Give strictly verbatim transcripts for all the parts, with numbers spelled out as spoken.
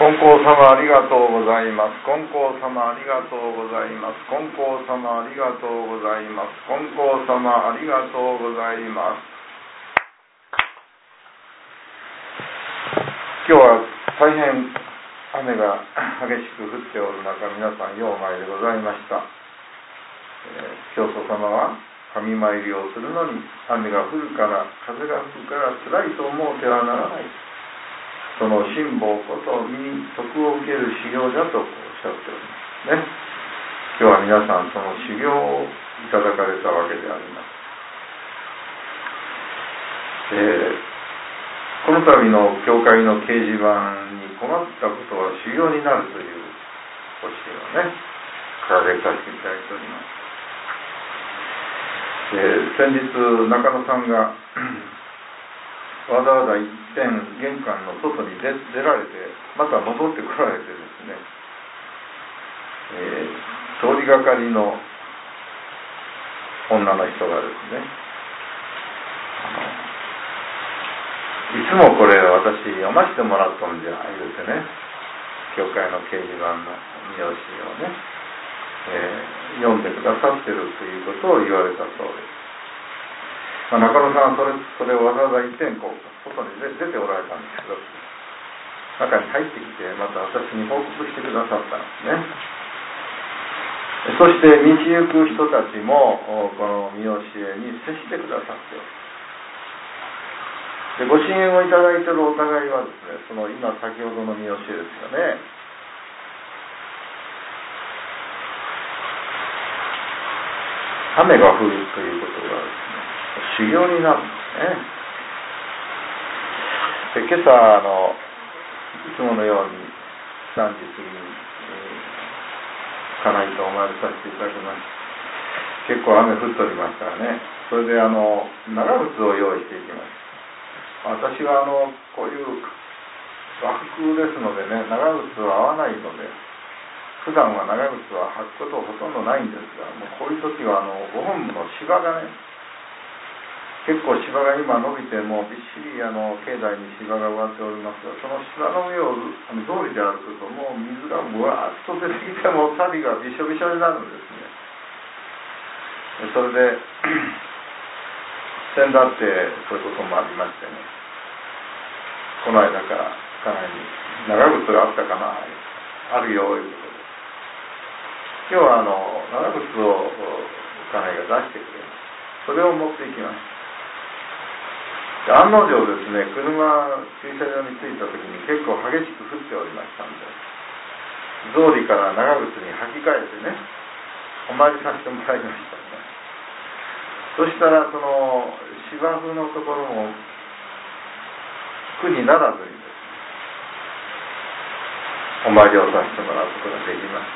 金光様ありがとうございます。金光様ありがとうございます。金光様ありがとうございます。金光様ありがとうございます。今日は大変雨が激しく降っておる中、皆さんようお参りでございました。えー、教祖様は神参りをするのに雨が降るから風が吹くから辛いと思うてはならない。その辛抱こそ身に徳を受ける修行だとおっしゃっておりますね。今日は皆さんその修行をいただかれたわけであります。えー、この度の教会の掲示板に困ったことは修行になるという教えをね、掲げさせていただいております。えー、先日中野さんがわざわざ一遍玄関の外に 出, 出られてまた戻ってこられてですね、えー、通りがかりの女の人がですね、いつもこれ私読ませてもらったんじゃ言うてね、教会の掲示板の見教えをね、えー、読んでくださってるということを言われたそうです。まあ、中野さんはそれ、それをわざわざ一点こう外に出ておられたんですけど、中に入ってきてまた私に報告してくださったんですね。そして道行く人たちもこの見教えに接してくださっておる。でご支援をいただいているお互いはですね、その今先ほどの見教えですよね、雨が降るということがですね、修行になるんですね。で今朝あのいつものようにさんじ過ぎに、えー、家内とお参りさせていただきました。結構雨降っておりましたらね、それであの長靴を用意していきました。私はあのこういう和服ですのでね、長靴は合わないので普段は長靴は履くことほとんどないんですが、もうこういう時はあのご本部の芝がね、結構芝が今伸びてもうびっしりあの境内に芝が植わっておりますが、その芝の上をあの通りで歩くともう水がぶわっと出てきてもサビがびしょびしょになるんですね。それで先だってそういうこともありましてね、この間から家内に長靴があったかな、あるよということで、今日はあの長靴を家内が出してくれます。それを持っていきました。案の定ですね、車駐車場に着いた時に結構激しく降っておりましたので、草履から長靴に履き替えてね、お参りさせてもらいましたね。そしたらその芝生のところも苦にならずにですね、お参りをさせてもらうことができました。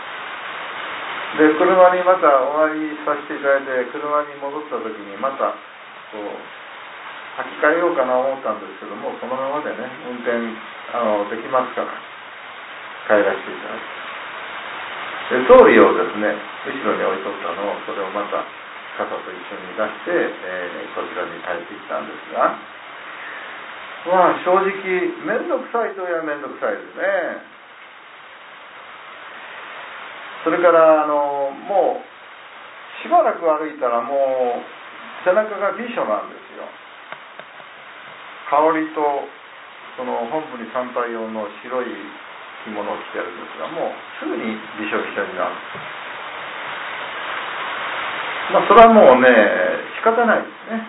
で、車にまたお参りさせていただいて、車に戻った時にまたこう履き替えようかな思ったんですけども、そのままでね、運転あのできますから帰らせていただいて、で通りをですね、後ろに置いとったのを、それをまた傘と一緒に出して、えー、こちらに帰ってきたんですが、まあ正直面倒くさいといえば面倒くさいですね。それからあのもうしばらく歩いたらもう背中がびしょなんですよ。羽織とその本部に参拝用の白い着物を着てるんですが、もうすぐにびしょびしょになる。まあそれはもうね仕方ないですね、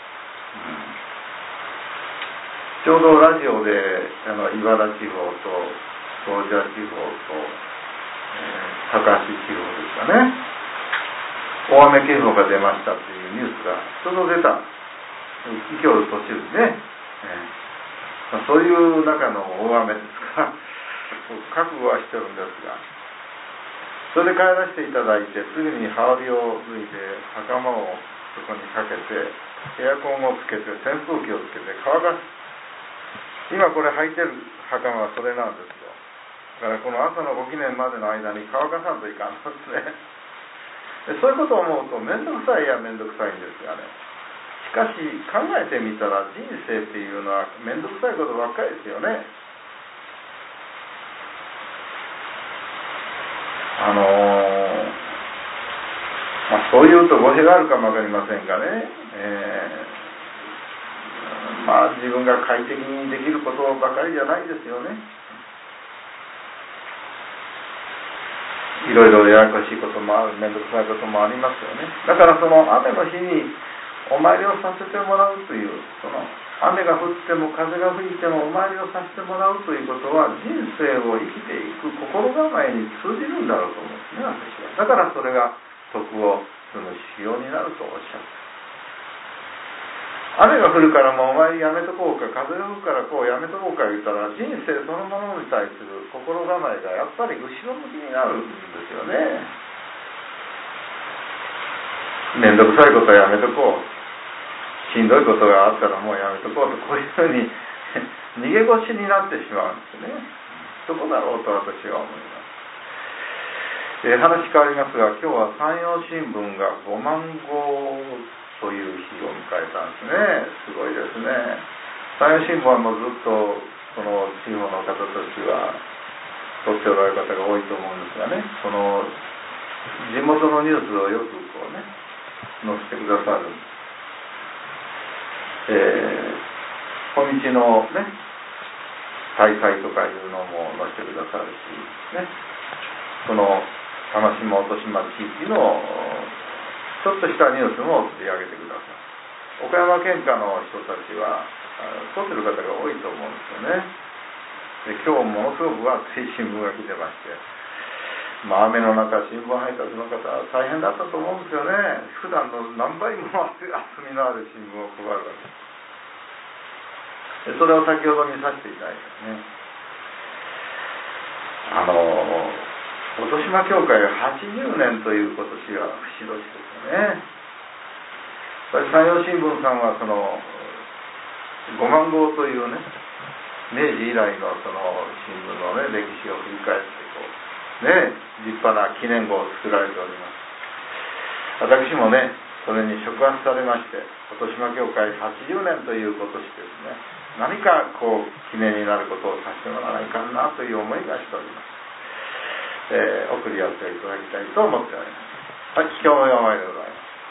うん、ちょうどラジオであの茨城地方と総社地方と、えー、高橋地方ですかね、大雨警報が出ましたっていうニュースがちょうど出た今日途中でね、えーまあ、そういう中の大雨ですから覚悟はしてるんですが、それで帰らせていただいてすぐに羽織を脱いで袴をそこにかけてエアコンをつけて扇風機をつけて乾かす。今これ履いてる袴はそれなんですよ。だからこの朝のご記念までの間に乾かさんといかんのですね。でそういうことを思うと面倒くさいや面倒くさいんですがね、しかし考えてみたら人生っていうのは面倒くさいことばっかりですよね。 あのーまあ、そういうと語弊があるかもわかりませんがね、えー、まあ自分が快適にできることばかりじゃないですよね。いろいろややこしいこともある、めんどくさいこともありますよね。だからその雨の日にお参りをさせてもらうという、その雨が降っても風が吹いてもお参りをさせてもらうということは、人生を生きていく心構えに通じるんだろうと思うんですね、私は。だからそれが徳を積む修行になるとおっしゃった。雨が降るからもうお前やめとこうか、風が吹くからこうやめとこうか言ったら、人生そのものに対する心構えがやっぱり後ろ向きになるんですよね。めんどくさいことはやめとこう、しんどいことがあったらもうやめとこうと、こういうふうに逃げ腰になってしまうんですね。そこだろうと私は思います。えー、話変わりますが、今日は山陽新聞がごまんごうという日を迎えたんですね。すごいですね。山陽新聞はもうずっとこの地方の方たちは取っておられる方が多いと思うんですがね、その地元のニュースをよくこうね載せてくださる、えー、小道のね大祭とかいうのも載せてくださるしね、その玉島落島地域のちょっとしたニュースも取り上げてください。岡山県下の人たちは撮ってる方が多いと思うんですよね。で今日ものすごく分厚い新聞が来てまして、まあ、雨の中新聞配達の方は大変だったと思うんですよね。普段の何倍も厚みのある新聞を配るわけです。でそれを先ほど見させていただいてね、あの落島教会がはちじゅうねんという今年は節年ですよね。山陽新聞さんはそのごまんごうというね明治以来のその新聞のね歴史を振り返ってこうね立派な記念号を作られております。私もねそれに触発されまして、落島教会はちじゅうねんという今年ですね、何かこう記念になることをさせてもらわないかなという思いがしております。えー、送り合わせいただきたいと思っております。はい、今日もお前でございます。